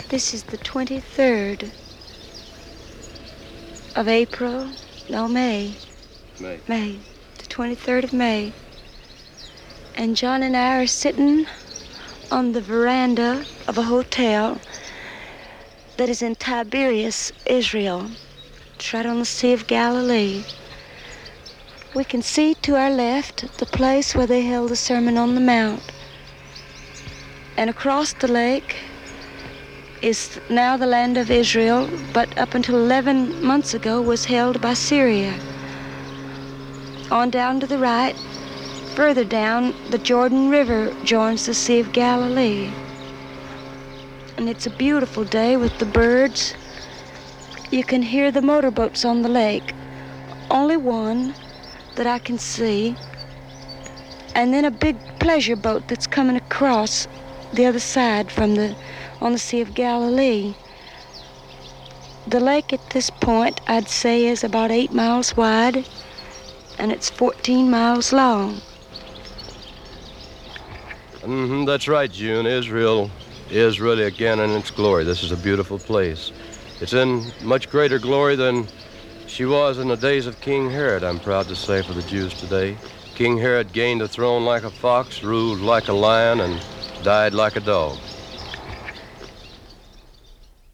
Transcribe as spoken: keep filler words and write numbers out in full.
This is the twenty-third of April, no, May. May. May, the twenty-third of May. And John and I are sitting on the veranda of a hotel that is in Tiberias, Israel. It's right on the Sea of Galilee. We can see to our left the place where they held the Sermon on the Mount. And across the lake is now the land of Israel, but up until eleven months ago was held by Syria. On down to the right, further down, the Jordan River joins the Sea of Galilee. And it's a beautiful day with the birds. You can hear the motorboats on the lake. Only one that I can see. And then a big pleasure boat that's coming across the other side from the on the Sea of Galilee. The lake at this point, I'd say, is about eight miles wide, and it's fourteen miles long. Mm-hmm, that's right, June. Israel is really again in its glory. This is a beautiful place. It's in much greater glory than she was in the days of King Herod, I'm proud to say, for the Jews today. King Herod gained the throne like a fox, ruled like a lion, and died like a dog.